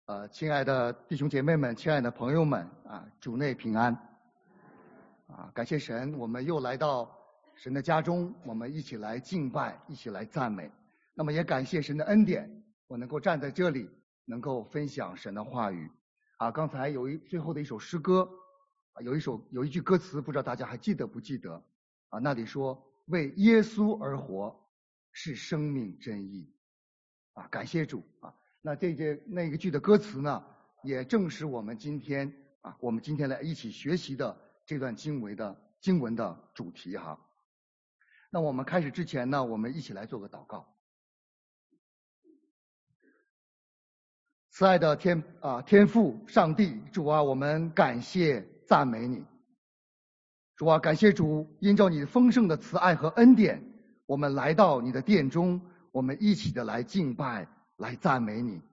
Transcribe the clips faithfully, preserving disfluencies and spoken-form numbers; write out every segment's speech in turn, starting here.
呃，亲爱的弟兄姐妹们，亲爱的朋友们啊，主内平安啊！感谢神，我们又来到神的家中，我们一起来敬拜，一起来赞美。那么也感谢神的恩典，我能够站在这里，能够分享神的话语啊。刚才有一最后的一首诗歌，啊，有一首有一句歌词，不知道大家还记得不记得啊？那里说：“为耶稣而活，是生命真意。”啊，感谢主啊！那这些那个句的歌词呢，也正是我们今天啊，我们今天来一起学习的这段经文的经文的主题哈。那我们开始之前呢，我们一起来做个祷告。慈爱的天啊，天父上帝，主啊，我们感谢赞美你。主啊，感谢主，因照你丰盛的慈爱和恩典，我们来到你的殿中，我们一起的来敬拜，来赞美你。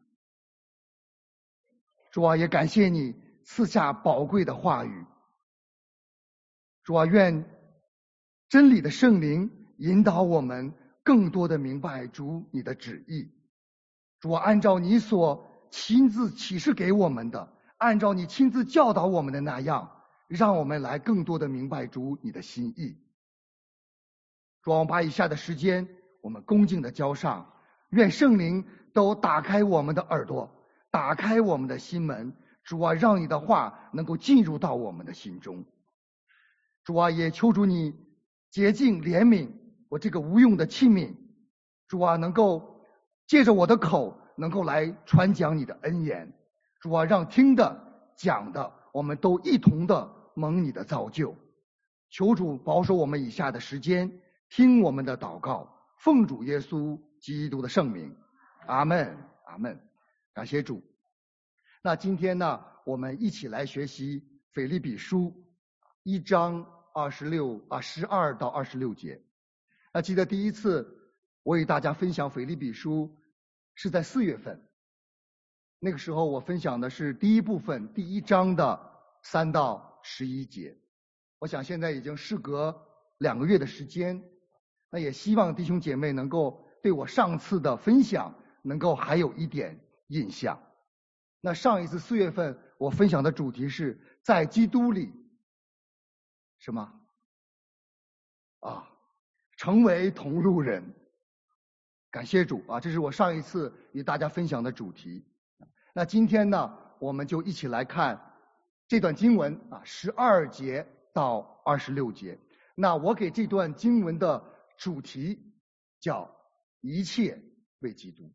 主啊，也感谢你赐下宝贵的话语。主啊，愿真理的圣灵引导我们更多的明白主你的旨意。主啊，按照你所亲自启示给我们的，按照你亲自教导我们的那样，让我们来更多的明白主你的心意。主啊，我们把以下的时间我们恭敬的交上，愿圣灵都打开我们的耳朵，打开我们的心门。主啊，让你的话能够进入到我们的心中。主啊，也求主你洁净怜悯我这个无用的器皿。主啊，能够借着我的口能够来传讲你的恩言。主啊，让听的讲的我们都一同的蒙你的造就。求主保守我们以下的时间，听我们的祷告，奉主耶稣基督的圣名，阿们，阿们。感谢主。那今天呢，我们一起来学习腓立比书一章二十六啊十二到二十六节。那记得第一次我与大家分享腓立比书是在四月份，那个时候我分享的是第一部分第一章的三到十一节。我想现在已经事隔两个月的时间，那也希望弟兄姐妹能够对我上次的分享能够还有一点印象。那上一次四月份我分享的主题是在基督里什么啊，成为同路人。感谢主啊，这是我上一次与大家分享的主题。那今天呢，我们就一起来看这段经文啊，十二节到二十六节。那我给这段经文的主题叫一切为基督。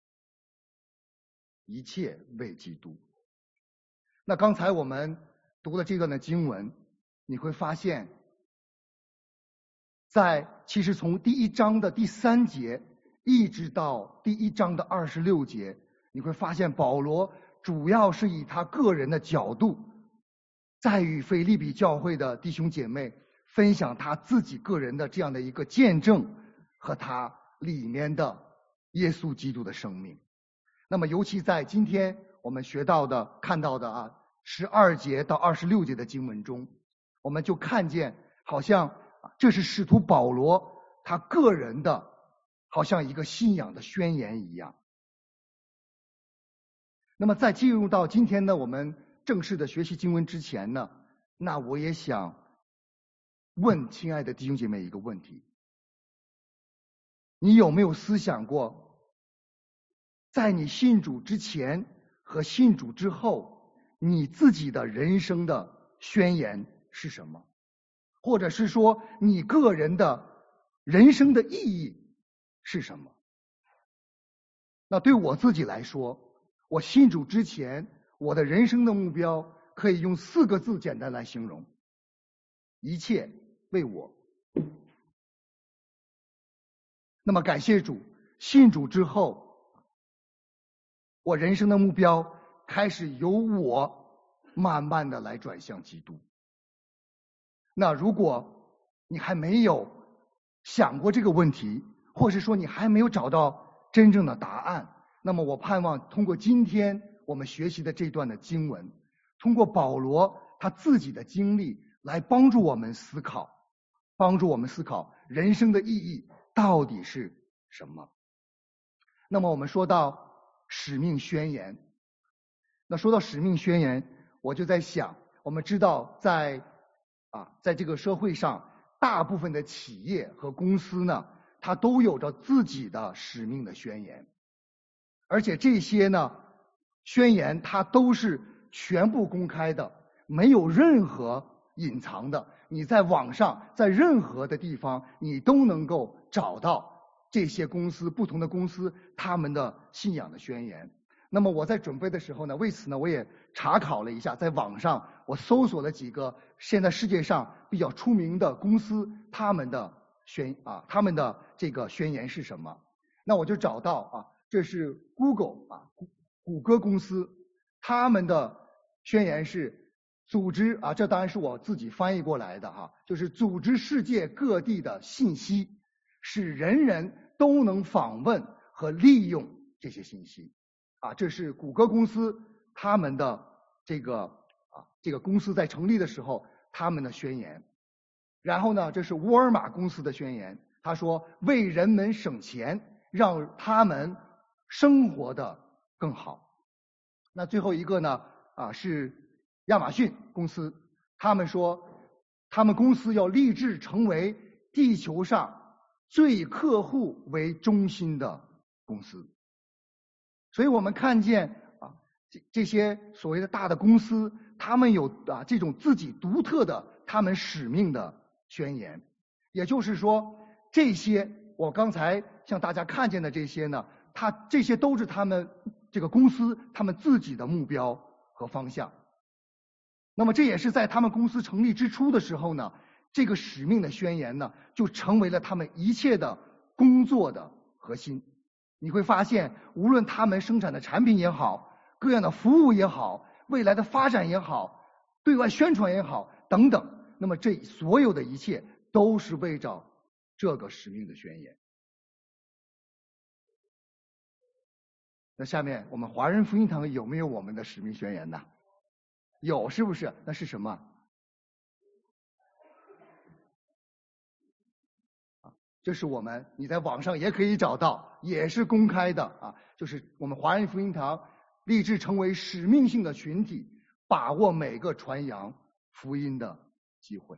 一切为基督。那刚才我们读了这段的经文，你会发现，在其实从第一章的第三节一直到第一章的二十六节，你会发现保罗主要是以他个人的角度，在与腓立比教会的弟兄姐妹分享他自己个人的这样的一个见证和他里面的耶稣基督的生命。那么尤其在今天我们学到的看到的啊十二节到二十六节的经文中，我们就看见好像这是使徒保罗他个人的好像一个信仰的宣言一样。那么在进入到今天呢我们正式的学习经文之前呢，那我也想问亲爱的弟兄姐妹一个问题：你有没有思想过，在你信主之前和信主之后，你自己的人生的宣言是什么？或者是说你个人的人生的意义是什么？那对我自己来说，我信主之前，我的人生的目标可以用四个字简单来形容：一切为我。那么感谢主，信主之后，我人生的目标开始由我慢慢的来转向基督。那如果你还没有想过这个问题，或是说你还没有找到真正的答案，那么我盼望通过今天我们学习的这段的经文，通过保罗他自己的经历来帮助我们思考，帮助我们思考人生的意义到底是什么。那么我们说到使命宣言， 那说到使命宣言，我就在想，我们知道在啊，在这个社会上，大部分的企业和公司呢，它都有着自己的使命的宣言，而且这些呢宣言它都是全部公开的，没有任何隐藏的。你在网上，在任何的地方，你都能够找到这些公司不同的公司他们的信仰的宣言。那么我在准备的时候呢，为此呢，我也查考了一下，在网上我搜索了几个现在世界上比较出名的公司，他们的宣啊，他们的这个宣言是什么？那我就找到啊，这是 Google 啊，谷谷歌公司，他们的宣言是组织啊，这当然是我自己翻译过来的哈，就是组织世界各地的信息，使人人都能访问和利用这些信息。啊，这是谷歌公司他们的这个啊，这个公司在成立的时候他们的宣言。然后呢，这是沃尔玛公司的宣言，他说为人们省钱，让他们生活的更好。那最后一个呢，啊是亚马逊公司，他们说他们公司要立志成为地球上最以客户为中心的公司。所以我们看见啊，这这些所谓的大的公司，他们有啊这种自己独特的他们使命的宣言。也就是说，这些我刚才向大家看见的这些呢，它这些都是他们这个公司他们自己的目标和方向。那么这也是在他们公司成立之初的时候呢，这个使命的宣言呢，就成为了他们一切的工作的核心。你会发现，无论他们生产的产品也好，各样的服务也好，未来的发展也好，对外宣传也好等等，那么这所有的一切都是为着这个使命的宣言。那下面我们华人福音堂有没有我们的使命宣言呢？有，是不是？那是什么？这是我们，你在网上也可以找到，也是公开的啊。就是我们华人福音堂立志成为使命性的群体，把握每个传扬福音的机会。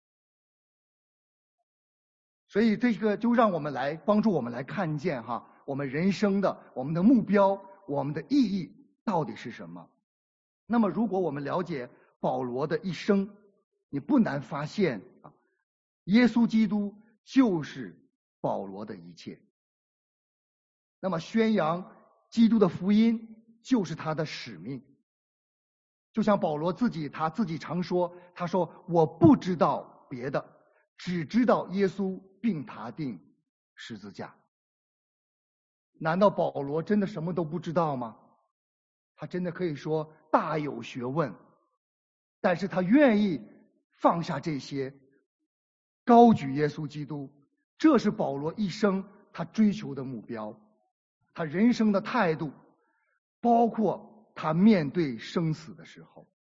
所以这个就让我们来帮助我们来看见哈，我们人生的我们的目标，我们的意义到底是什么。那么如果我们了解保罗的一生，你不难发现啊，耶稣基督就是保罗的一切。那么宣扬基督的福音就是他的使命。就像保罗自己他自己常说，他说我不知道别的，只知道耶稣并他定十字架。难道保罗真的什么都不知道吗？他真的可以说大有学问，但是他愿意放下这些，高举耶稣基督，这是保罗一生他追求的目标，他人生的态度，包括他面对生死的时候。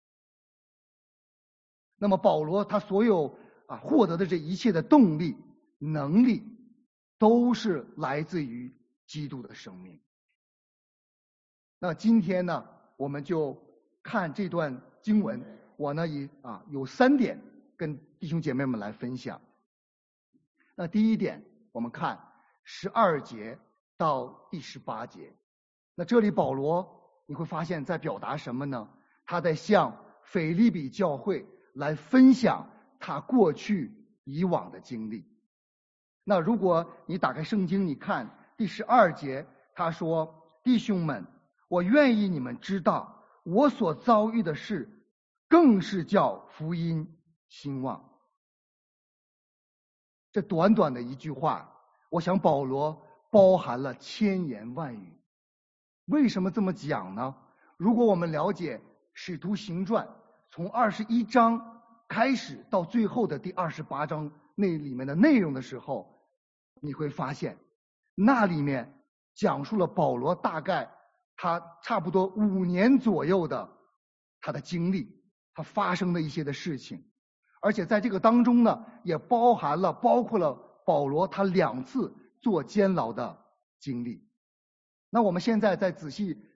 那么保罗他所有啊获得的这一切的动力、能力，都是来自于基督的生命。那今天呢，我们就看这段经文，我呢以啊有三点跟弟兄姐妹们来分享。那第一点，我们看十二节到第十八节。那这里保罗你会发现在表达什么呢？他在向腓立比教会来分享他过去以往的经历。那如果你打开圣经，你看第十二节，他说：弟兄们，我愿意你们知道，我所遭遇的事，更是叫福音兴旺。这短短的一句话，我想保罗包含了千言万语。为什么这么讲呢？如果我们了解使徒行传从二十一章开始到最后的第二十八章那里面的内容的时候，你会发现那里面讲述了保罗大概他差不多五年左右的他的经历，他发生的一些的事情。而且在这个当中呢，也包含了包括了保罗他两次坐监牢的经历。那我们现在再仔细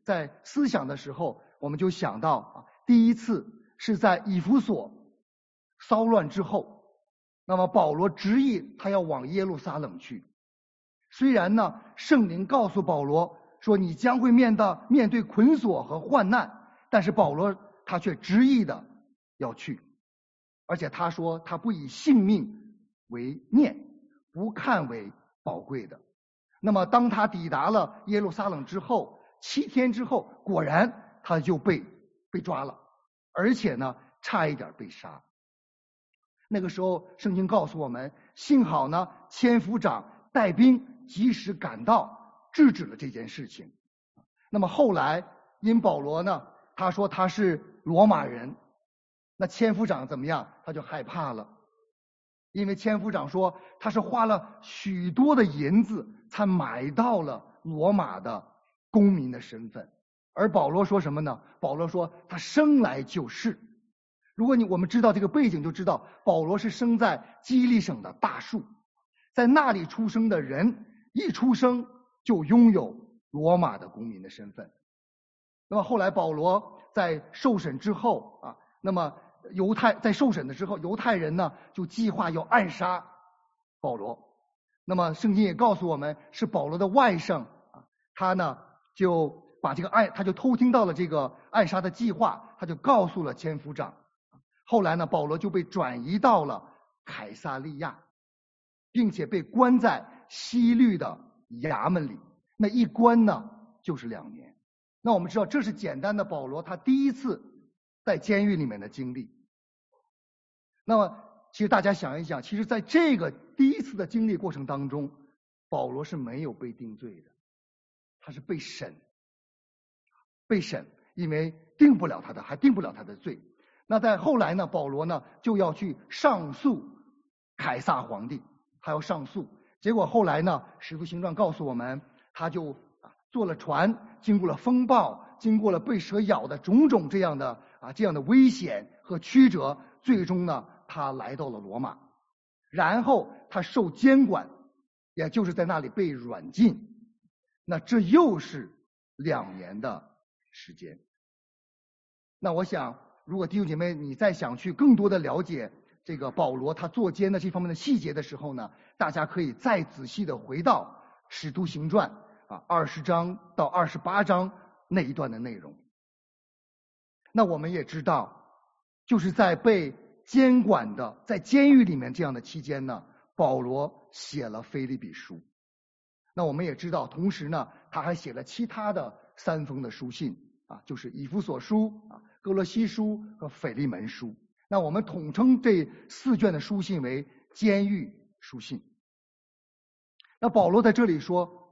在思想的时候，我们就想到啊，第一次是在以弗所骚乱之后，那么保罗执意他要往耶路撒冷去。虽然呢，圣灵告诉保罗说你将会面到面对捆锁和患难，但是保罗他却执意的要去，而且他说他不以性命为念，不看为宝贵的。那么当他抵达了耶路撒冷之后，七天之后，果然他就被被抓了，而且呢差一点被杀。那个时候圣经告诉我们，幸好呢千夫长带兵及时赶到，制止了这件事情。那么后来因保罗呢他说他是罗马人，那千夫长怎么样？他就害怕了，因为千夫长说他是花了许多的银子才买到了罗马的公民的身份，而保罗说什么呢？保罗说他生来就是。如果你我们知道这个背景，就知道保罗是生在基利省的大树，在那里出生的人一出生就拥有罗马的公民的身份。那么后来保罗在受审之后啊，那么犹太在受审的时候，犹太人呢就计划要暗杀保罗。那么圣经也告诉我们，是保罗的外甥啊，他呢就把这个暗，他就偷听到了这个暗杀的计划，他就告诉了千夫长。后来呢，保罗就被转移到了凯撒利亚，并且被关在西律的衙门里。那一关呢就是两年。那我们知道这是简单的保罗他第一次在监狱里面的经历。那么其实大家想一想，其实在这个第一次的经历过程当中，保罗是没有被定罪的，他是被审，被审，因为定不了他的，还定不了他的罪。那在后来呢，保罗呢就要去上诉凯撒皇帝，他要上诉。结果后来呢，使徒行传告诉我们，他就坐了船，经过了风暴，经过了被蛇咬的种种这样的啊这样的危险和曲折，最终呢他来到了罗马，然后他受监管，也就是在那里被软禁。那这又是两年的时间。那我想，如果弟兄姐妹你再想去更多的了解这个保罗他坐监的这方面的细节的时候呢，大家可以再仔细的回到使徒行传啊二十章到二十八章那一段的内容。那我们也知道，就是在被监管的在监狱里面这样的期间呢，保罗写了腓立比书。那我们也知道，同时呢他还写了其他的三封的书信啊，就是以弗所书啊、哥罗西书和腓利门书。那我们统称这四卷的书信为监狱书信。那保罗在这里说，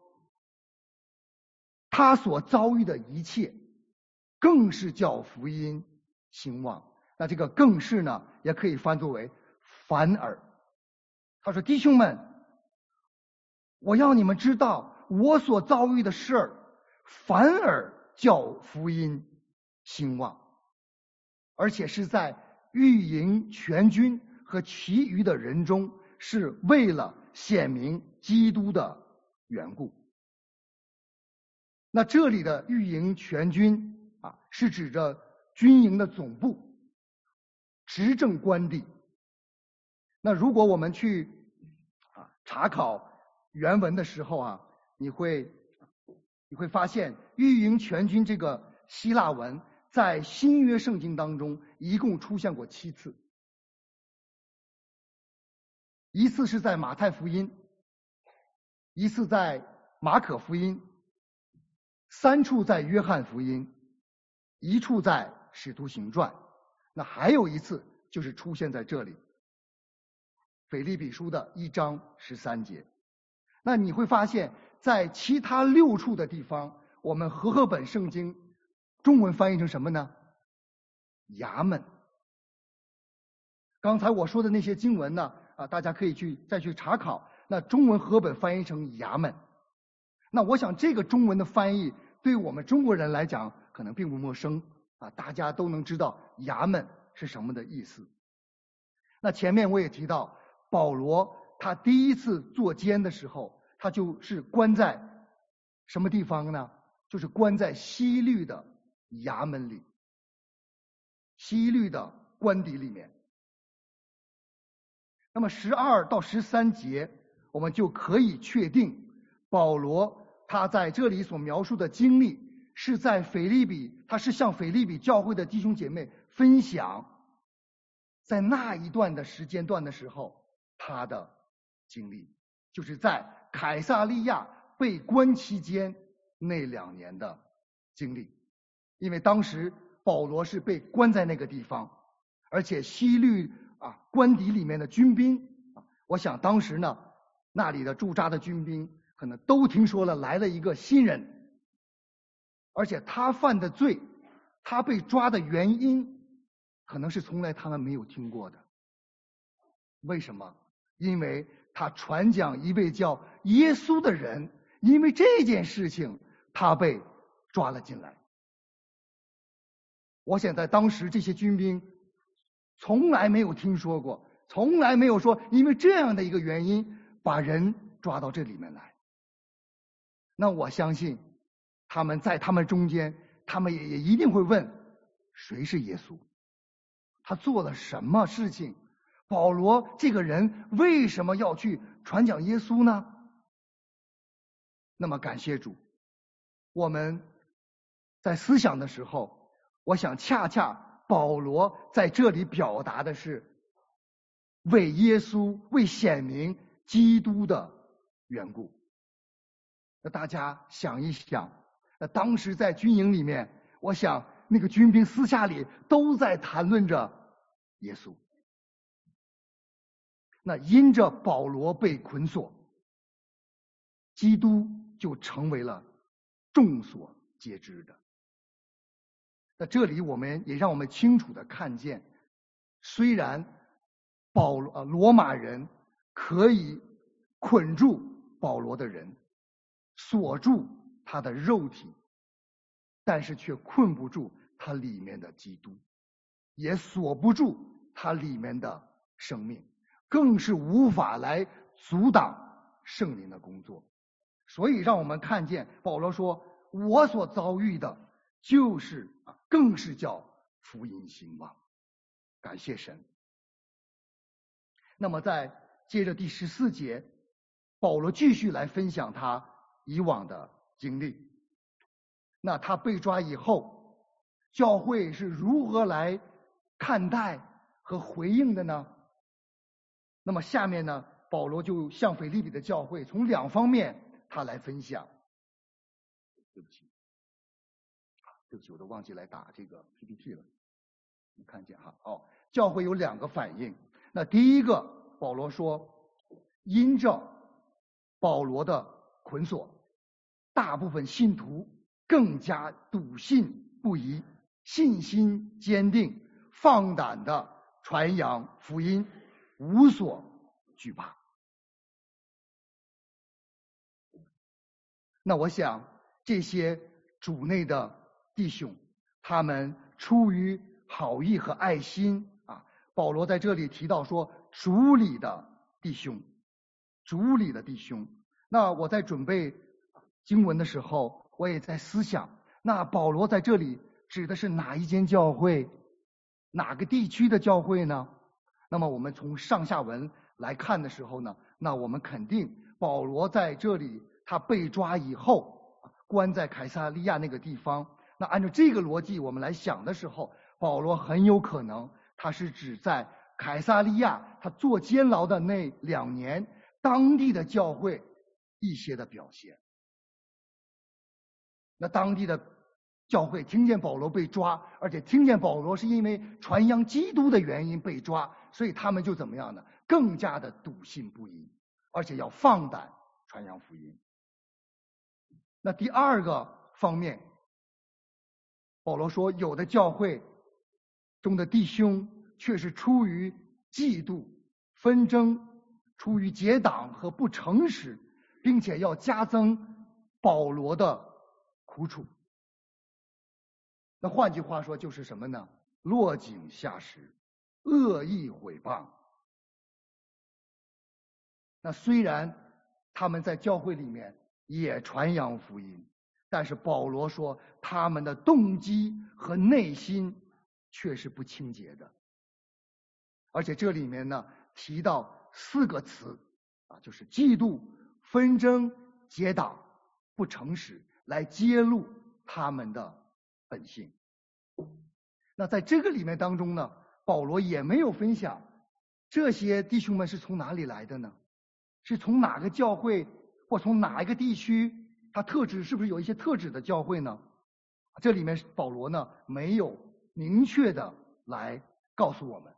他所遭遇的一切更是叫福音兴旺。那这个更是呢也可以翻作为反而。他说，弟兄们，我要你们知道，我所遭遇的事儿反而叫福音兴旺，而且是在御营全军和其余的人中，是为了显明基督的缘故。那这里的御营全军啊，是指着军营的总部、执政官邸。那如果我们去啊查考原文的时候啊，你会你会发现御营全军这个希腊文在新约圣经当中一共出现过七次，一次是在马太福音，一次在马可福音，三处在约翰福音，一处在使徒行传，那还有一次就是出现在这里，腓立比书的一章十三节。那你会发现在其他六处的地方，我们和合本圣经中文翻译成什么呢？衙门。刚才我说的那些经文呢，啊，大家可以去再去查考。那中文和合本翻译成衙门，那我想这个中文的翻译对我们中国人来讲可能并不陌生啊，大家都能知道衙门是什么的意思。那前面我也提到，保罗他第一次坐监的时候，他就是关在什么地方呢？ 就是关在西律的衙门里，西律的官邸里面。那么十二到十三节，我们就可以确定，保罗他在这里所描述的经历，是在腓立比，他是向腓立比教会的弟兄姐妹分享，在那一段的时间段的时候，他的经历，就是在凯撒利亚被关期间那两年的经历。因为当时保罗是被关在那个地方，而且西律啊官邸里面的军兵啊，我想当时呢，那里的驻扎的军兵可能都听说了来了一个新人，而且他犯的罪，他被抓的原因，可能是从来他们没有听过的。为什么？因为他传讲一位叫耶稣的人，因为这件事情他被抓了进来。我想在当时这些军兵从来没有听说过，从来没有说因为这样的一个原因把人抓到这里面来。那我相信他们在他们中间，他们也也一定会问，谁是耶稣？他做了什么事情？保罗这个人为什么要去传讲耶稣呢？那么感谢主，我们在思想的时候，我想恰恰保罗在这里表达的是为耶稣、为显明基督的缘故。那大家想一想，那当时在军营里面，我想那个军兵私下里都在谈论着耶稣。那因着保罗被捆锁，基督就成为了众所皆知的。那这里我们也让我们清楚的看见，虽然保罗呃罗马人可以捆住保罗的人，锁住他的肉体，但是却困不住他里面的基督，也锁不住他里面的生命，更是无法来阻挡圣灵的工作。所以让我们看见保罗说，我所遭遇的就是啊，更是叫福音兴旺，感谢神。那么在接着第十四节，保罗继续来分享他以往的经历。那他被抓以后，教会是如何来看待和回应的呢？那么下面呢，保罗就向腓立比的教会从两方面他来分享。对不起，对不起，我都忘记来打这个 P P T 了。你看见哈？哦，教会有两个反应。那第一个，保罗说，因着保罗的捆锁，大部分信徒更加笃信不疑，信心坚定，放胆的传扬福音，无所惧怕。那我想这些主内的弟兄，他们出于好意和爱心啊，保罗在这里提到说主里的弟兄，主里的弟兄。那我在准备经文的时候，我也在思想，那保罗在这里指的是哪一间教会，哪个地区的教会呢？那么我们从上下文来看的时候呢，那我们肯定保罗在这里他被抓以后，关在凯撒利亚那个地方，那按照这个逻辑我们来想的时候，保罗很有可能他是指在凯撒利亚他坐监牢的那两年当地的教会一些的表现。那当地的教会听见保罗被抓，而且听见保罗是因为传扬基督的原因被抓，所以他们就怎么样呢？更加的笃信不疑，而且要放胆传扬福音。那第二个方面，保罗说有的教会中的弟兄却是出于嫉妒、纷争，出于结党和不诚实，并且要加增保罗的苦楚。那换句话说就是什么呢？落井下石，恶意毁谤。那虽然他们在教会里面也传扬福音， 但是保罗说他们的动机和内心却是不清洁的。而且这里面呢提到四个词啊，就是嫉妒、纷争、结党、不诚实，来揭露他们的本性。那在这个里面当中呢，保罗也没有分享这些弟兄们是从哪里来的呢？是从哪个教会或从哪一个地区？他特指是不是有一些特指的教会呢？这里面保罗呢没有明确的来告诉我们。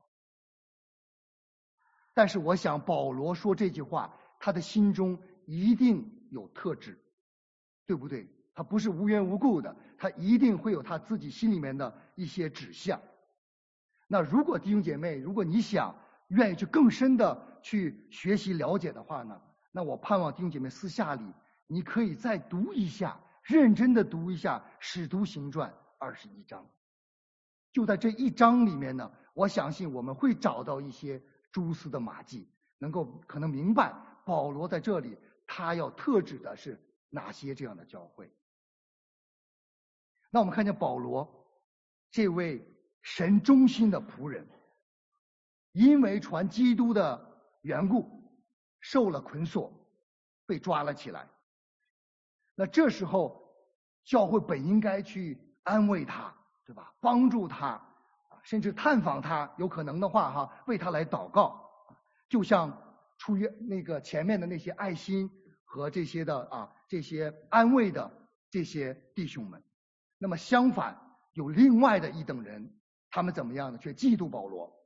但是我想保罗说这句话，他的心中一定有特指，对不对？他不是无缘无故的，他一定会有他自己心里面的一些指向。那如果弟兄姐妹，如果你想愿意去更深的去学习了解的话呢，那我盼望弟兄姐妹私下里你可以再读一下，认真的读一下《使徒行传》二十一章。就在这一章里面呢，我相信我们会找到一些蛛丝的马迹，能够可能明白保罗在这里他要特指的是哪些这样的教会。那我们看见保罗这位神忠心的仆人，因为传基督的缘故受了捆锁，被抓了起来。那这时候教会本应该去安慰他，对吧？帮助他，甚至探访他，有可能的话哈，为他来祷告，就像出于那个前面的那些爱心和这些的啊这些安慰的这些弟兄们。那么相反，有另外的一等人，他们怎么样呢？却嫉妒保罗，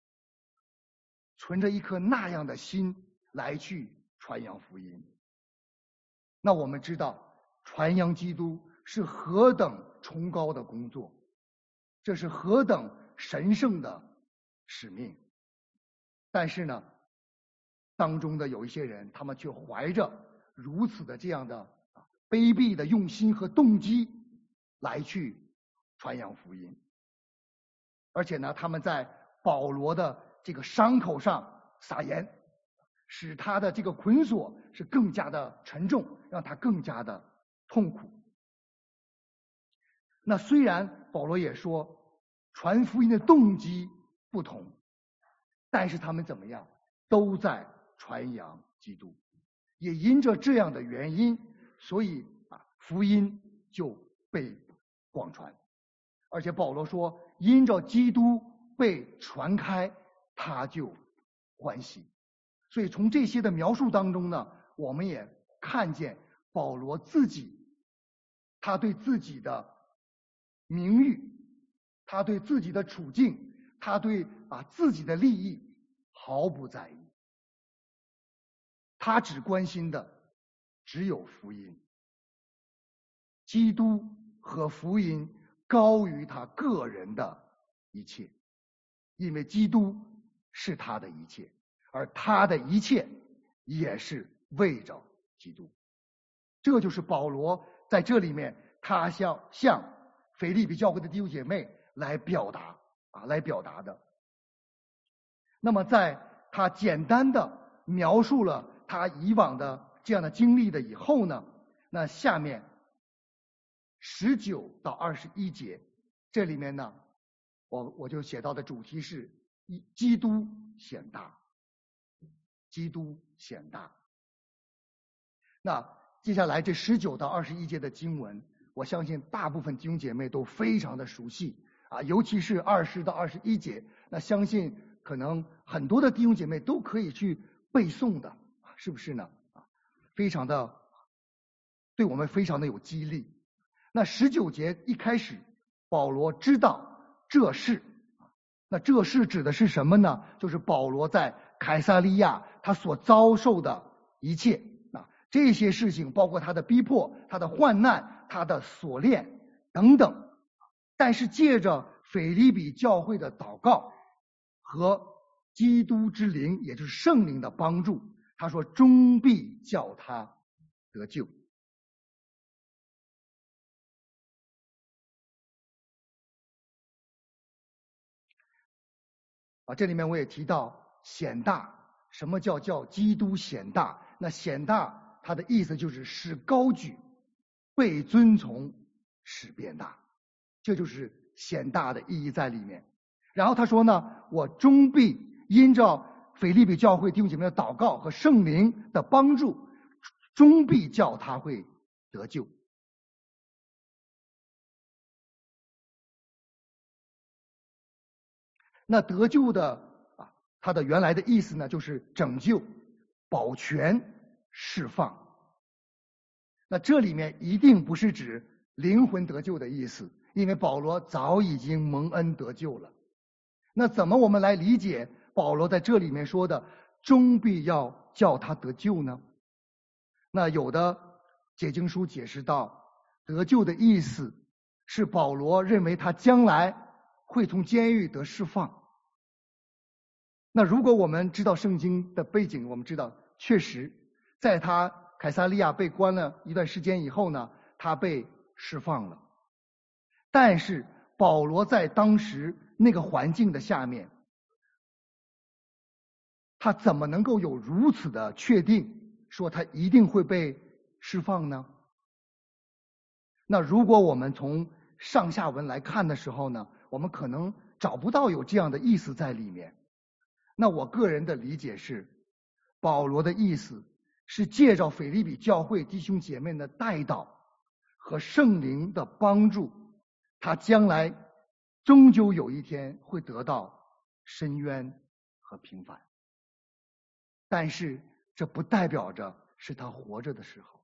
存着一颗那样的心来去传扬福音。那我们知道传扬基督是何等崇高的工作，这是何等神圣的使命。但是呢，当中的有一些人，他们却怀着如此的这样的卑鄙的用心和动机来去传扬福音。而且呢，他们在保罗的这个伤口上撒盐，使他的这个捆锁是更加的沉重，让他更加的痛苦。那虽然保罗也说传福音的动机不同，但是他们怎么样，都在传扬基督。也因着这样的原因，所以啊，福音就被广传。而且保罗说，因着基督被传开，他就欢喜。所以从这些的描述当中呢，我们也看见保罗自己，他对自己的名誉，他对自己的处境，他对啊自己的利益毫不在意。他只关心的只有福音，基督和福音高于他个人的一切，因为基督是他的一切，而他的一切也是为着基督。这就是保罗在这里面他向向腓立比教会的弟兄姐妹来表达啊来表达的。那么在他简单的描述了他以往的这样的经历的以后呢，那下面十九到二十一节，这里面呢，我我就写到的主题是一基督显大，基督显大。那接下来这十九到二十一节的经文，我相信大部分弟兄姐妹都非常的熟悉啊，尤其是二十到二十一节，那相信可能很多的弟兄姐妹都可以去背诵的，是不是呢？啊，非常的对我们非常的有激励。那十九节一开始，保罗知道这事，那这事指的是什么呢？就是保罗在凯撒利亚他所遭受的一切啊，这些事情包括他的逼迫、他的患难、他的锁链等等。但是借着腓立比教会的祷告和基督之灵，也就是圣灵的帮助，他说终必叫他得救。啊，这里面我也提到显大，什么叫叫基督显大？那显大它的意思就是使高举， 被尊崇，使变大。这就是显大的意义在里面。然后他说呢，我终必因照腓立比教会弟兄姐妹的祷告和圣灵的帮助，终必叫他会得救。那得救的啊，它的原来的意思呢，就是拯救、保全、释放。那这里面一定不是指灵魂得救的意思，因为保罗早已经蒙恩得救了。那怎么我们来理解保罗在这里面说的终必要叫他得救呢？那有的解经书解释到，得救的意思是保罗认为他将来会从监狱得释放。那如果我们知道圣经的背景，我们知道确实在他凯撒利亚被关了一段时间以后呢，他被释放了。但是保罗在当时那个环境的下面，他怎么能够有如此的确定说他一定会被释放呢？那如果我们从上下文来看的时候呢，我们可能找不到有这样的意思在里面。那我个人的理解是，保罗的意思是借着腓立比教会弟兄姐妹的代祷和圣灵的帮助，他将来终究有一天会得到伸冤和平反。但是这不代表着是他活着的时候。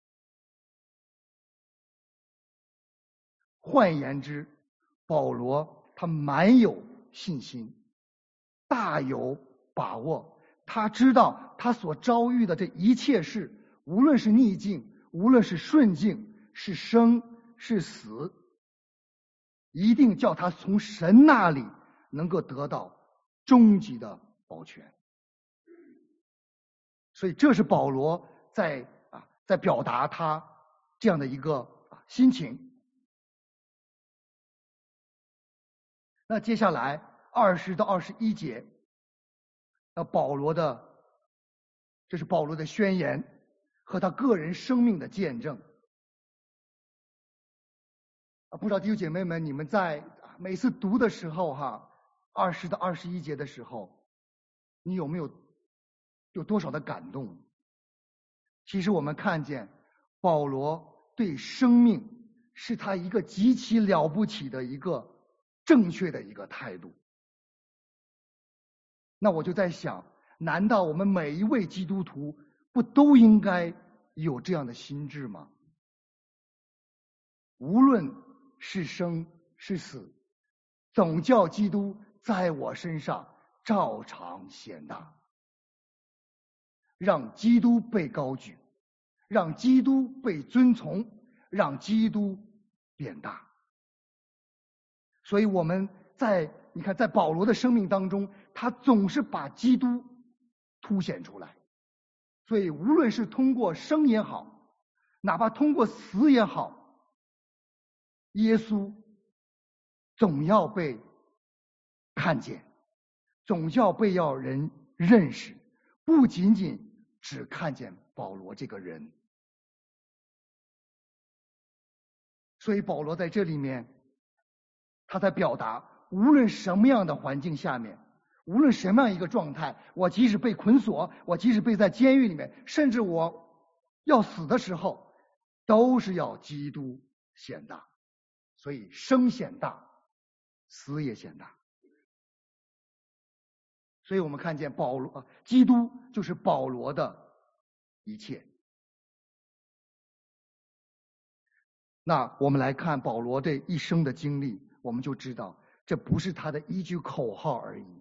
换言之，保罗他满有信心，大有把握，他知道他所遭遇的这一切事，无论是逆境，无论是顺境，是生是死，一定叫他从神那里能够得到终极的保全。所以这是保罗在啊在表达他这样的一个啊心情。那接下来二十到二十一节，那保罗的这是保罗的宣言和他个人生命的见证。啊，不知道弟兄姐妹们，你们在每次读的时候哈，二十到二十一节的时候，你有没有有多少的感动？其实我们看见保罗对生命是他一个极其了不起的一个正确的一个态度。那我就在想，难道我们每一位基督徒不都应该有这样的心志吗？无论是生是死，总叫基督在我身上照常显大，让基督被高举，让基督被尊崇，让基督变大。所以我们在你看，在保罗的生命当中，他总是把基督凸显出来。所以无论是通过生也好，哪怕通过死也好，耶稣总要被看见，总要被要人认识，不仅仅只看见保罗这个人。所以保罗在这里面，他在表达，无论什么样的环境下面，无论什么样一个状态，我即使被捆锁，我即使被在监狱里面，甚至我要死的时候，都是要基督显大。所以生显大，死也显大。所以我们看见保罗，基督就是保罗的一切。那我们来看保罗这一生的经历，我们就知道这不是他的一句口号而已，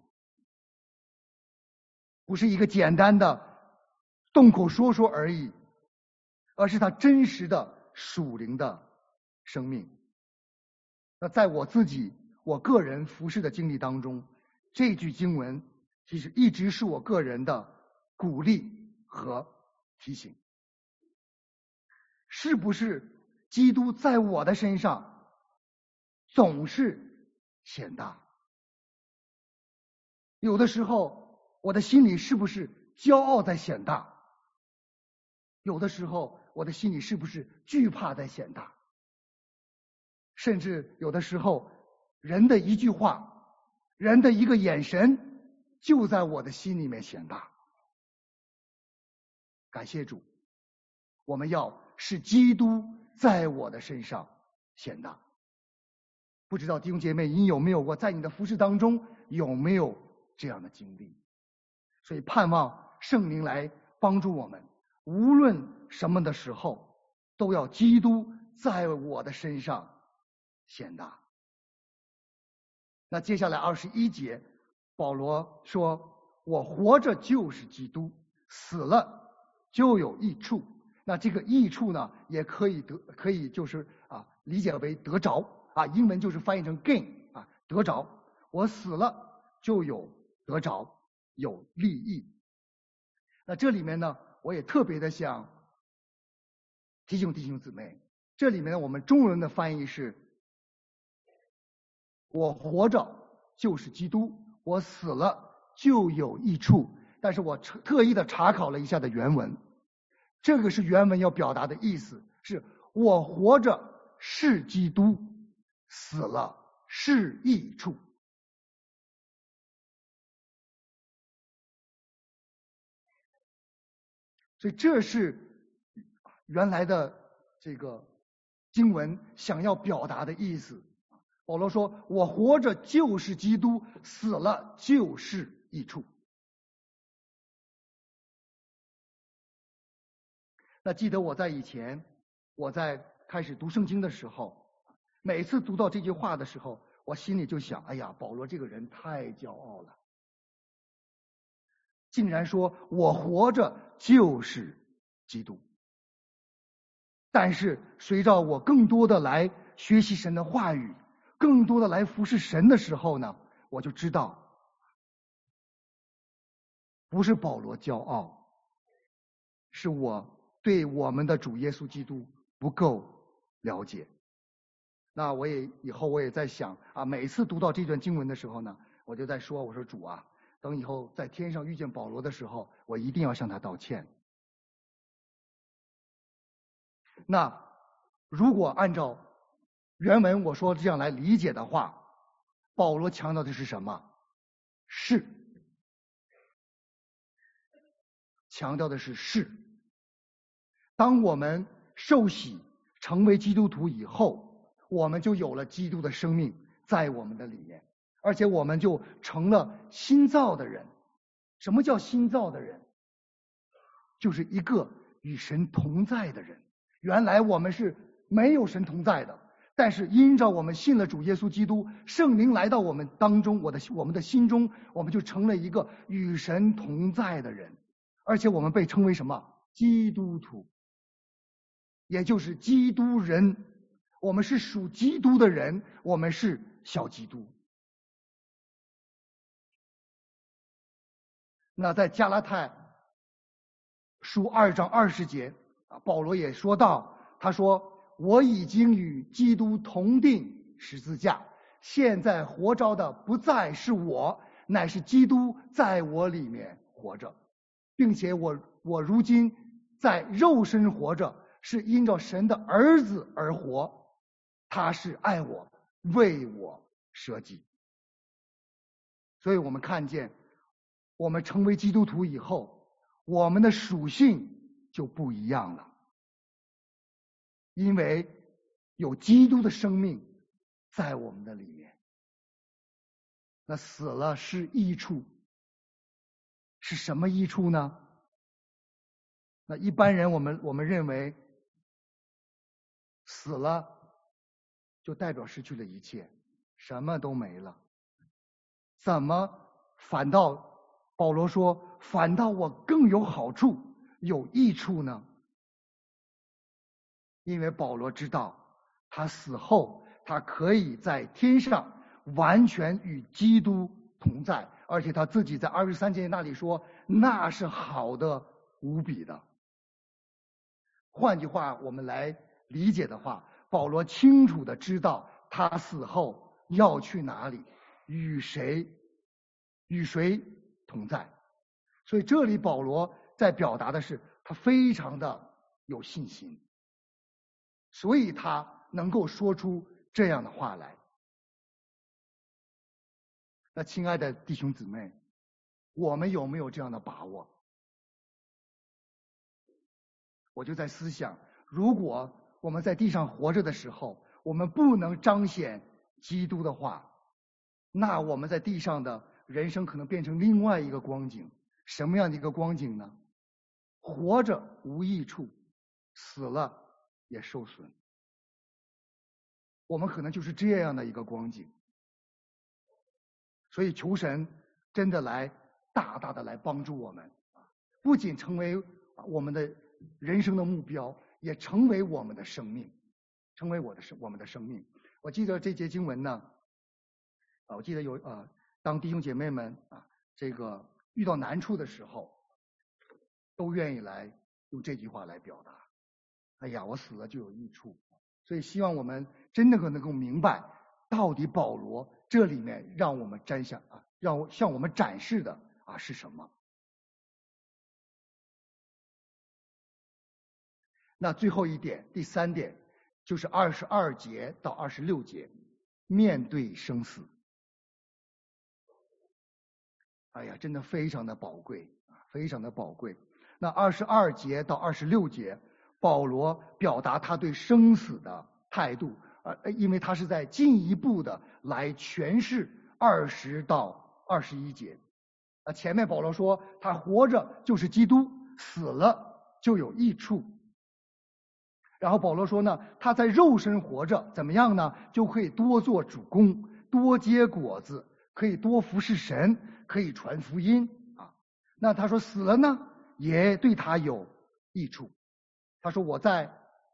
不是一个简单的动口说说而已，而是他真实的属灵的生命。那在我自己我个人服事的经历当中，这句经文其实一直是我个人的鼓励和提醒。是不是基督在我的身上总是显大？有的时候我的心里是不是骄傲在显大？有的时候我的心里是不是惧怕在显大？甚至有的时候，人的一句话，人的一个眼神，就在我的心里面显大。感谢主，我们要使基督在我的身上显大。不知道弟兄姐妹，你有没有过在你的服事当中有没有这样的经历？所以盼望圣灵来帮助我们，无论什么的时候，都要基督在我的身上显大。那接下来二十一节，保罗说：“我活着就是基督，死了就有益处。”那这个益处呢，也可以得可以就是啊理解为得着啊，英文就是翻译成 gain 啊，得着。我死了就有得着，有利益。那这里面呢，我也特别的想提醒弟兄姊妹，这里面呢，我们中文的翻译是：我活着就是基督，我死了就有益处。但是我特意的查考了一下的原文，这个是原文要表达的意思，是我活着是基督，死了是益处。所以这是原来的这个经文想要表达的意思。保罗说：“我活着就是基督，死了就是益处。”那记得我在以前，我在开始读圣经的时候，每次读到这句话的时候，我心里就想：哎呀，保罗这个人太骄傲了，竟然说我活着就是基督。但是随着我更多的来学习神的话语，更多的来服侍神的时候呢，我就知道，不是保罗骄傲，是我对我们的主耶稣基督不够了解。那我也以后我也在想啊，每次读到这段经文的时候呢，我就在说，我说主啊，等以后在天上遇见保罗的时候，我一定要向他道歉。那如果按照原文我说这样来理解的话，保罗强调的是什么？是，强调的是是。当我们受洗成为基督徒以后，我们就有了基督的生命在我们的里面，而且我们就成了新造的人。什么叫新造的人？就是一个与神同在的人。原来我们是没有神同在的，但是因着我们信了主耶稣基督，圣灵来到我们当中，我的我们的心中，我们就成了一个与神同在的人，而且我们被称为什么？基督徒，也就是基督人。我们是属基督的人，我们是小基督。那在加拉太书二章二十节啊，保罗也说到，他说：“我已经与基督同定十字架，现在活着的不再是我，乃是基督在我里面活着，并且我我如今在肉身活着，是因着神的儿子而活，他是爱我，为我舍己。”所以我们看见，我们成为基督徒以后，我们的属性就不一样了，因为有基督的生命在我们的里面。那死了是益处，是什么益处呢？那一般人我们我们认为，死了就代表失去了一切，什么都没了。怎么反倒保罗说，反倒我更有好处，有益处呢？因为保罗知道，他死后他可以在天上完全与基督同在，而且他自己在二十三节那里说，那是好的无比的。换句话我们来理解的话，保罗清楚的知道他死后要去哪里，与谁与谁同在。所以这里保罗在表达的是，他非常的有信心，所以他能够说出这样的话来。那亲爱的弟兄姊妹，我们有没有这样的把握？我就在思想，如果我们在地上活着的时候，我们不能彰显基督的话，那我们在地上的人生可能变成另外一个光景。什么样的一个光景呢？活着无益处，死了也受损。我们可能就是这样的一个光景。所以求神真的来大大的来帮助我们，不仅成为我们的人生的目标，也成为我们的生命，成为我的生我们的生命。我记得这节经文呢，啊，我记得有啊，当弟兄姐妹们啊，这个遇到难处的时候，都愿意来用这句话来表达。哎呀，我死了就有益处。所以希望我们真的能够明白，到底保罗这里面让我们展现啊，让我向我们展示的啊是什么？那最后一点，第三点，就是二十二节到二十六节，面对生死。哎呀，真的非常的宝贵啊，非常的宝贵。那二十二节到二十六节，保罗表达他对生死的态度，呃，因为他是在进一步的来诠释二十到二十一节。啊，前面保罗说他活着就是基督，死了就有益处。然后保罗说呢，他在肉身活着怎么样呢？就可以多做主工，多结果子，可以多服侍神，可以传福音啊。那他说死了呢，也对他有益处。他说我在，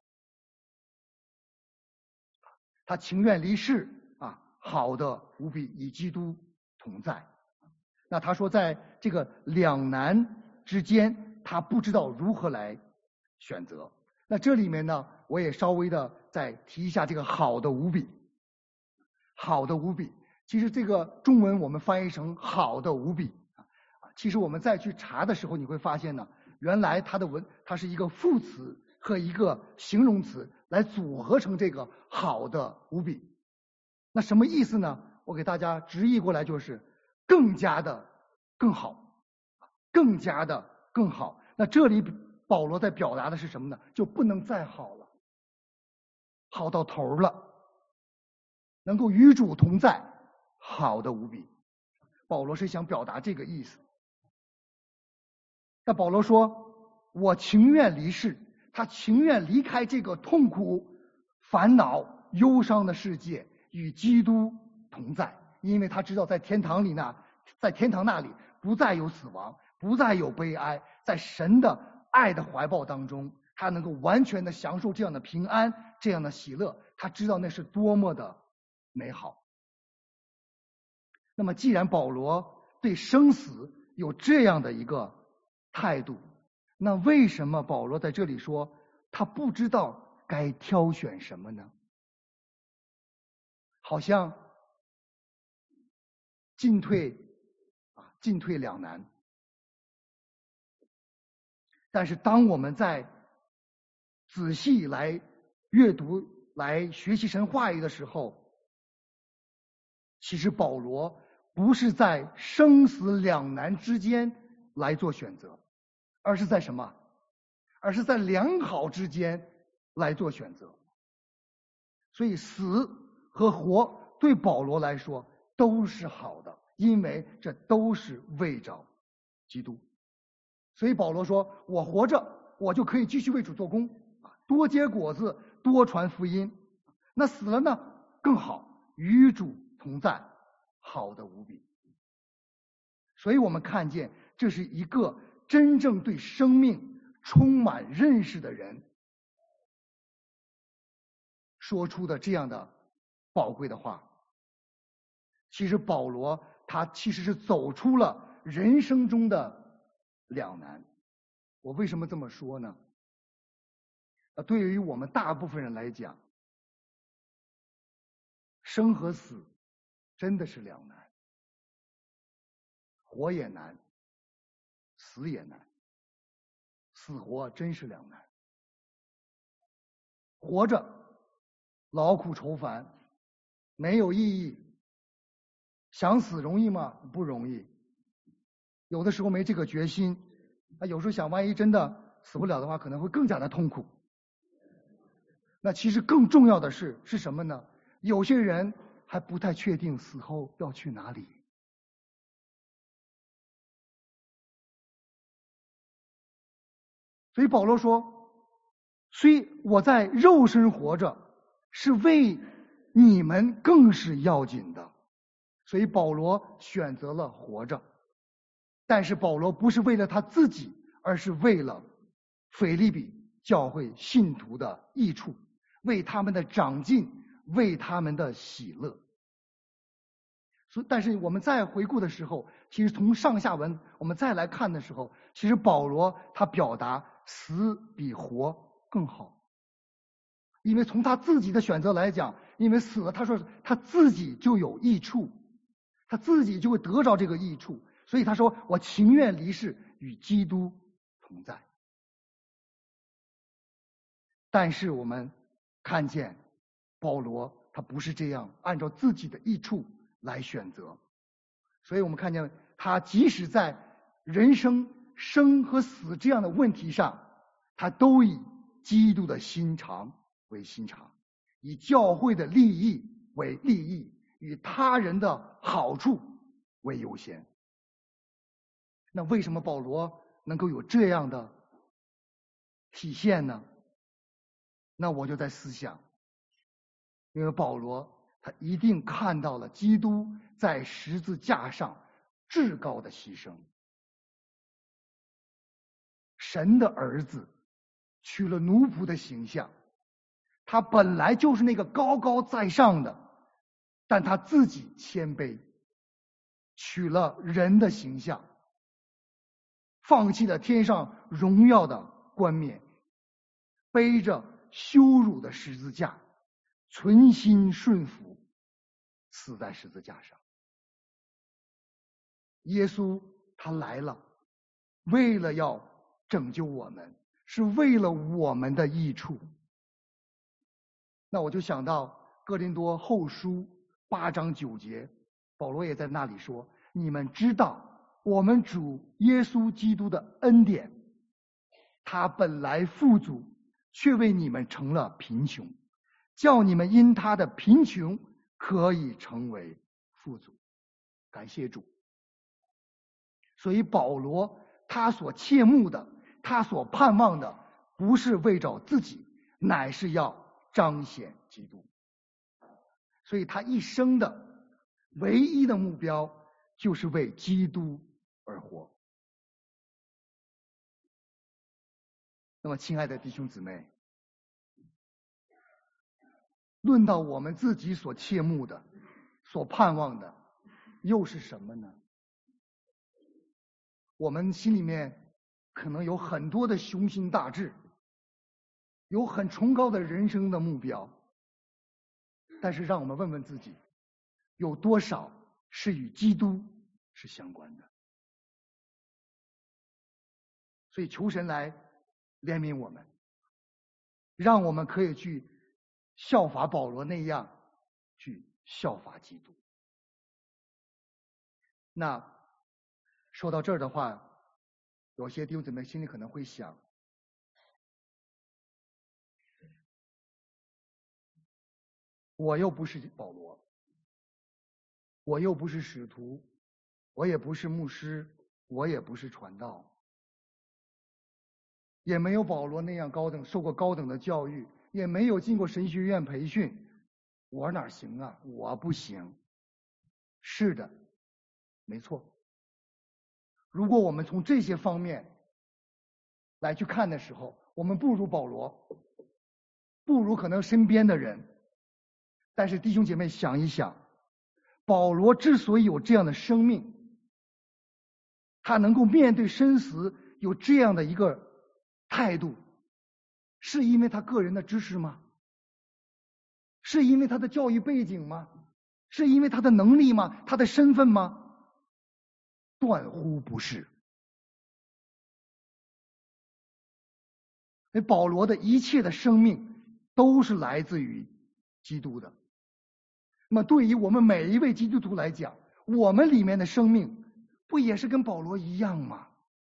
他情愿离世啊，好的无比，与基督同在。那他说在这个两难之间，他不知道如何来选择。那这里面呢，我也稍微的再提一下这个好的无比。好的无比，其实这个中文我们翻译成好的无比啊，其实我们再去查的时候，你会发现呢，原来它的文它是一个副词和一个形容词来组合成这个好的无比。那什么意思呢？我给大家直译过来就是更加的更好，更加的更好。那这里保罗在表达的是什么呢？就不能再好了，好到头了，能够与主同在，好的无比。保罗是想表达这个意思。那保罗说，我情愿离世，他情愿离开这个痛苦、烦恼、忧伤的世界，与基督同在，因为他知道在天堂里呢，在天堂那里不再有死亡，不再有悲哀，在神的爱的怀抱当中，他能够完全的享受这样的平安，这样的喜乐，他知道那是多么的美好。那么既然保罗对生死有这样的一个态度，那为什么保罗在这里说他不知道该挑选什么呢？好像进退啊，进退两难。但是当我们在仔细来阅读、来学习神话语的时候，其实保罗不是在生死两难之间来做选择，而是在什么？而是在良好之间来做选择。所以死和活对保罗来说都是好的，因为这都是为着基督。所以保罗说，我活着我就可以继续为主做工，多结果子，多传福音。那死了呢更好，与主同在，好的无比。所以我们看见这是一个真正对生命充满认识的人说出的这样的宝贵的话。其实保罗他其实是走出了人生中的两难。我为什么这么说呢？呃，对于我们大部分人来讲，生和死真的是两难，活也难，死也难，死活真是两难。 活着劳苦愁烦，没有意义。想死容易吗？不容易。有的时候没这个决心，啊，有时候想，万一真的死不了的话，可能会更加的痛苦。那其实更重要的是是什么呢？有些人还不太确定死后要去哪里。所以保罗说，虽我在肉身活着，是为你们更是要紧的。所以保罗选择了活着，但是保罗不是为了他自己，而是为了腓立比教会信徒的益处，为他们的长进，为他们的喜乐。所以，但是我们再回顾的时候，其实从上下文我们再来看的时候，其实保罗他表达死比活更好。因为从他自己的选择来讲，因为死了，他说他自己就有益处，他自己就会得着这个益处，所以他说我情愿离世，与基督同在。但是我们看见保罗他不是这样按照自己的益处来选择，所以我们看见他即使在人生生和死这样的问题上，他都以基督的心肠为心肠，以教会的利益为利益，与他人的好处为优先。那为什么保罗能够有这样的体现呢？那我就在思想，因为保罗他一定看到了基督在十字架上至高的牺牲。神的儿子取了奴仆的形象，他本来就是那个高高在上的，但他自己谦卑，取了人的形象，放弃了天上荣耀的冠冕，背着羞辱的十字架，存心顺服，死在十字架上。耶稣他来了，为了要拯救我们，是为了我们的益处。那我就想到哥林多后书八章九节，保罗也在那里说，你们知道我们主耶稣基督的恩典，他本来富足，却为你们成了贫穷，叫你们因他的贫穷可以成为富足。感谢主。所以保罗他所切慕的，他所盼望的，不是为着自己，乃是要彰显基督。所以他一生的唯一的目标就是为基督而活。那么亲爱的弟兄姊妹，论到我们自己所切慕的，所盼望的又是什么呢？我们心里面可能有很多的雄心大志，有很崇高的人生的目标，但是让我们问问自己，有多少是与基督是相关的？所以求神来怜悯我们，让我们可以去效法保罗那样去效法基督。那说到这儿的话，有些弟兄姊妹心里可能会想，我又不是保罗，我又不是使徒，我也不是牧师，我也不是传道，也没有保罗那样高等受过高等的教育，也没有进过神学院培训，我哪行啊？我不行。是的，没错。如果我们从这些方面来去看的时候，我们不如保罗，不如可能身边的人。但是弟兄姐妹想一想，保罗之所以有这样的生命，他能够面对生死有这样的一个态度，是因为他个人的知识吗？是因为他的教育背景吗？是因为他的能力吗？他的身份吗？断乎不是。保罗的一切的生命都是来自于基督的。那么对于我们每一位基督徒来讲，我们里面的生命不也是跟保罗一样吗？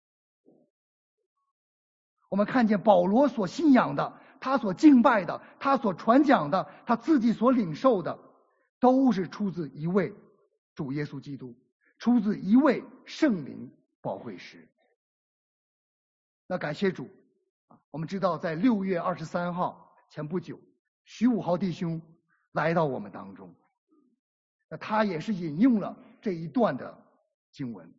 我们看见保罗所信仰的，他所敬拜的，他所传讲的，他自己所领受的，都是出自一位主耶稣基督，出自一位圣灵保惠师。那感谢主，我们知道在六月二十三号前不久，徐武豪弟兄来到我们当中，那他也是引用了这一段的经文。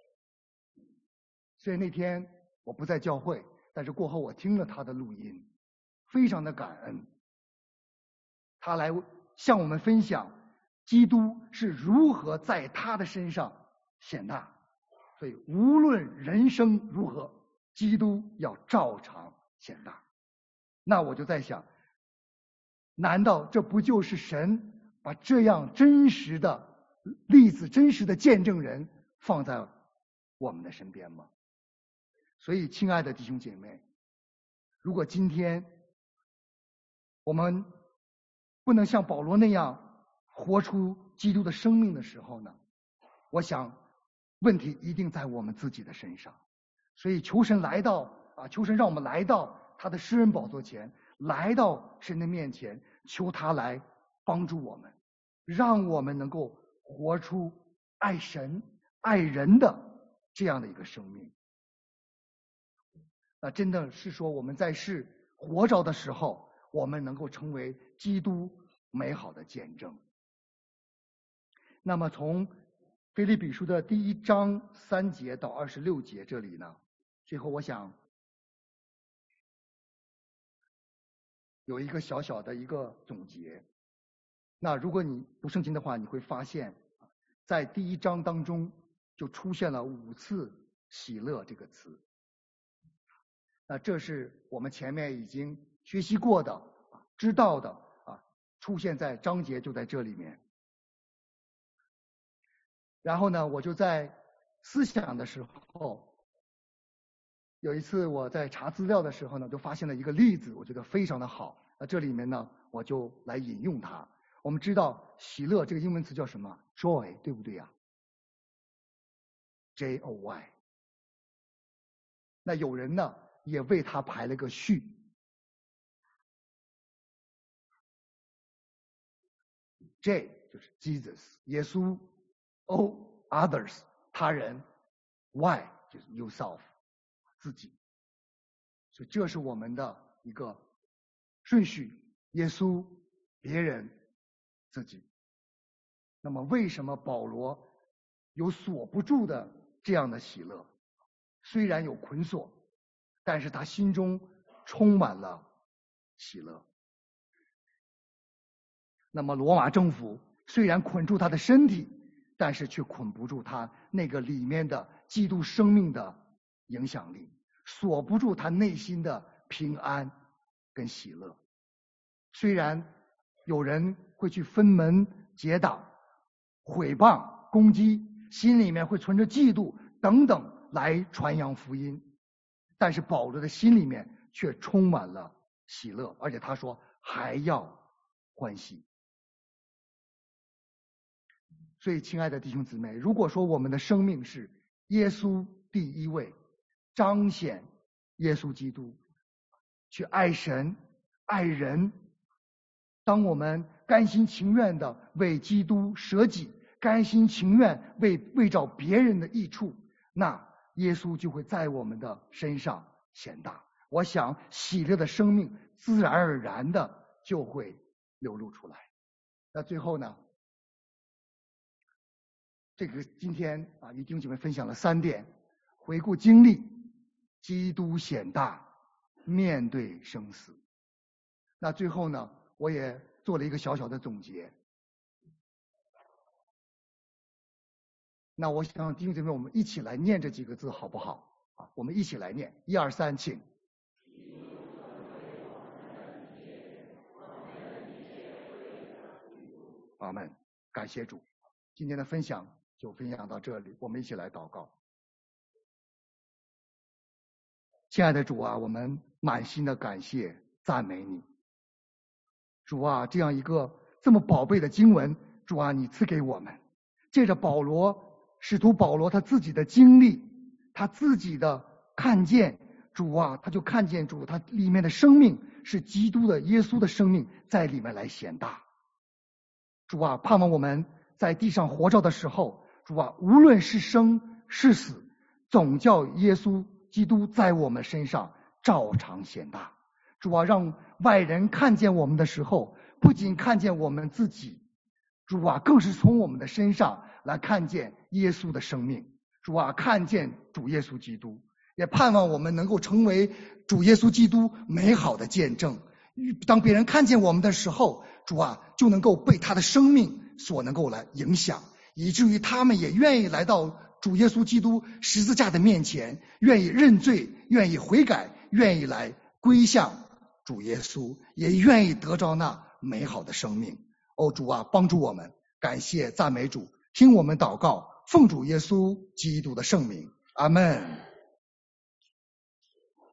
所以那天我不在教会，但是过后我听了他的录音，非常的感恩。他来向我们分享基督是如何在他的身上显大，所以无论人生如何，基督要照常显大。那我就在想，难道这不就是神把这样真实的例子、真实的见证人放在我们的身边吗？所以亲爱的弟兄姐妹，如果今天我们不能像保罗那样活出基督的生命的时候呢，我想问题一定在我们自己的身上。所以求神来到啊，求神让我们来到他的施恩宝座前，来到神的面前，求他来帮助我们，让我们能够活出爱神爱人的这样的一个生命。那真的是说我们在世活着的时候，我们能够成为基督美好的见证。那么从腓立比书的第一章三节到二十六节这里呢，最后我想有一个小小的一个总结。那如果你读圣经的话，你会发现在第一章当中就出现了五次喜乐这个词。那这是我们前面已经学习过的、知道的啊，出现在章节就在这里面。然后呢，我就在思想的时候，有一次我在查资料的时候呢，就发现了一个例子，我觉得非常的好。那这里面呢，我就来引用它。我们知道喜乐这个英文词叫什么 ？joy， 对不对呀 ？J O Y。那有人呢也为它排了个序。J 就是 Jesus， 耶稣。O others 他人。Y 就是 yourself 自己。所以这是我们的一个顺序：耶稣、别人、自己。那么为什么保罗有锁不住的这样的喜乐？虽然有捆锁，但是他心中充满了喜乐。那么罗马政府虽然捆住他的身体，但是却捆不住他那个里面的基督生命的影响力，锁不住他内心的平安跟喜乐。虽然有人会去分门结党、毁谤、攻击，心里面会存着嫉妒等等来传扬福音，但是保罗的心里面却充满了喜乐，而且他说还要欢喜。所以亲爱的弟兄姊妹，如果说我们的生命是耶稣第一位，彰显耶稣基督，去爱神爱人，当我们甘心情愿的为基督舍己，甘心情愿为为照别人的益处，那耶稣就会在我们的身上显大。我想喜乐的生命自然而然的就会流露出来。那最后呢，这个今天啊，与弟兄姐妹分享了三点：回顾经历，基督显大，面对生死。那最后呢，我也做了一个小小的总结。那我想弟兄姐妹，我们一起来念这几个字好不好？啊，我们一起来念，一二三，请。阿们，感谢主。今天的分享就分享到这里，我们一起来祷告。亲爱的主啊，我们满心的感谢赞美你， 主啊，这样一个这么宝贝的经文，主啊，你赐给我们，借着保罗使徒保罗他自己的经历，他自己的看见，主啊，他就看见主他里面的生命是基督的耶稣的生命在里面来显大。主啊，盼望我们在地上活着的时候，主啊，无论是生是死，总叫耶稣基督在我们身上照常显大。主啊，让外人看见我们的时候，不仅看见我们自己，主啊，更是从我们的身上来看见耶稣的生命。主啊，看见主耶稣基督，也盼望我们能够成为主耶稣基督美好的见证。当别人看见我们的时候，主啊，就能够被他的生命所能够来影响，以至于他们也愿意来到主耶稣基督十字架的面前，愿意认罪，愿意悔改，愿意来归向主耶稣，也愿意得着那美好的生命。哦，主啊，帮助我们，感谢赞美主，听我们祷告，奉主耶稣基督的圣名，阿们。